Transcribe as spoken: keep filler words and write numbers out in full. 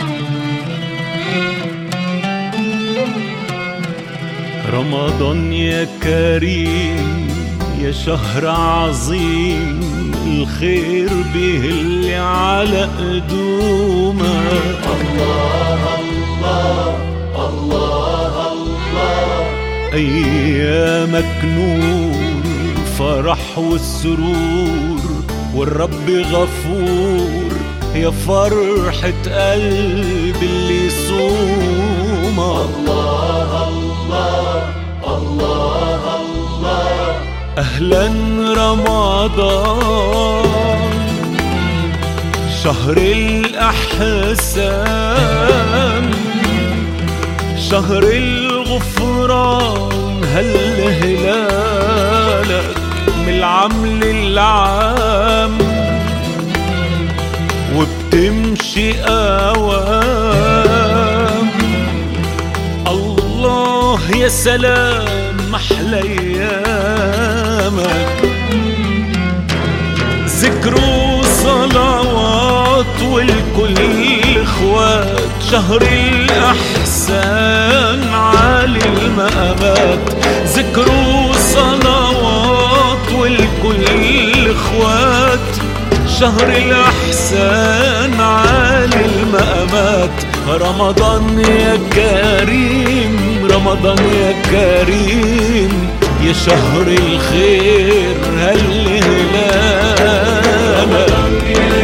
رمضان يا كريم يا شهر عظيم، الخير بيهل على قدومك. الله الله الله الله، أيامك نور فرح والسرور، والرب غفور يا فرحة قلب اللي يصومك. الله الله الله الله، أهلا رمضان شهر الأحسان، شهر الغفران، هل هلالك من العام للعام، وبتمشي أوام. الله يا سلام محلى أيامك، ذكر وصلوات والكل إخوات، شهر الأحسان عالي المقامات، ذكر وصلوات والكل إخوات، شهر الأحسان عالي المقامات. رمضان يا كريم رمضان يا كريم يا شهر الخير، هل هلالك